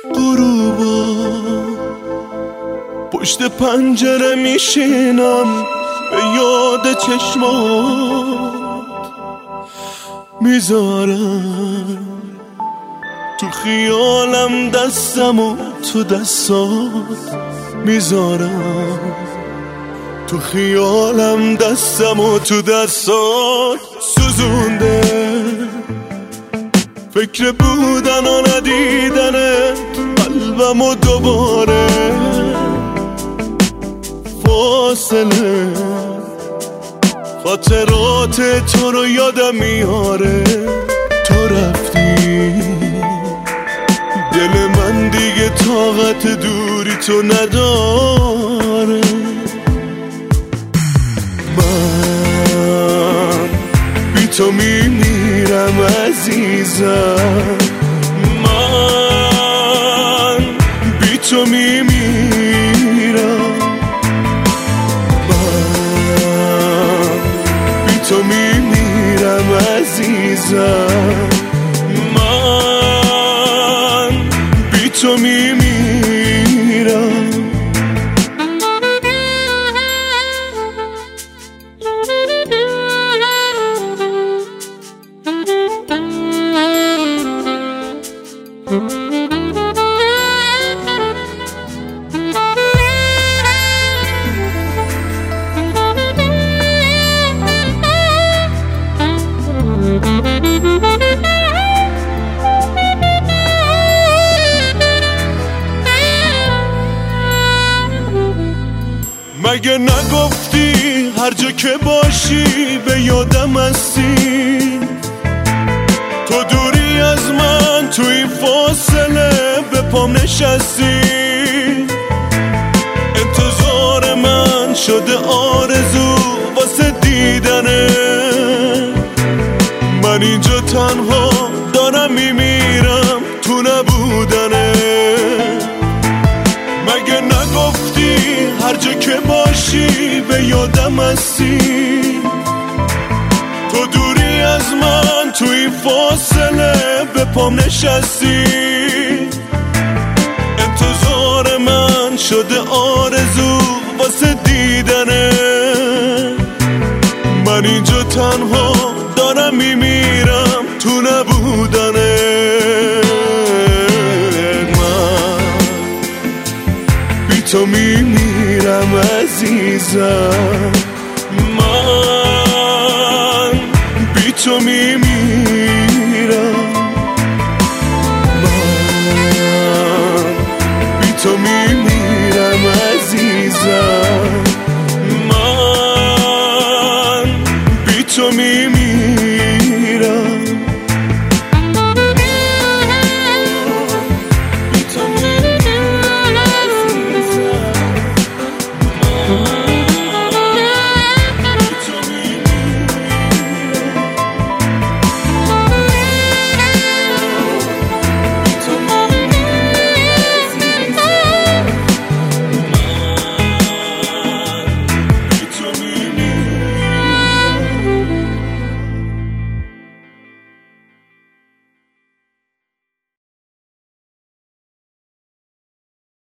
غروبا پشت پنجره میشینم، به یاد چشمات میذارم، تو خیالم دستمو تو دستات میذارم، تو خیالم دستمو تو دستات سوزونده، فکر بودن و ندیدنت قلبمو دوباره فاصله، خاطرات تو رو یادم میاره، تو رفتی دل من دیگه طاقت دوری تو نداره، من بی تو میمیرم عزیزم، من بی تو میمیرم، من بی تو میمیرم عزیزم، من بی تو میمیرم. مگه نگفتی هر جا که باشی به یادم هستی، تو دوری از من تو این فاصله به پام نشستی، انتظار من شده آرزو واسه دیدنه، من اینجا تنها دارم میمیرم تو نبودنه، مگه نگفتی هر جا که باشی به یادم هستی، تو دوری از من تو این فاصله به پام نشستی، انتظار من شده آرزو واسه دیدنه، من اینجا تنها دارم میمیرم تو نبودنه، تو میمیرم عزیزم، من بی تو میمیرم، من بی تو میمیرم عزیزم، من بی تو میمیرم.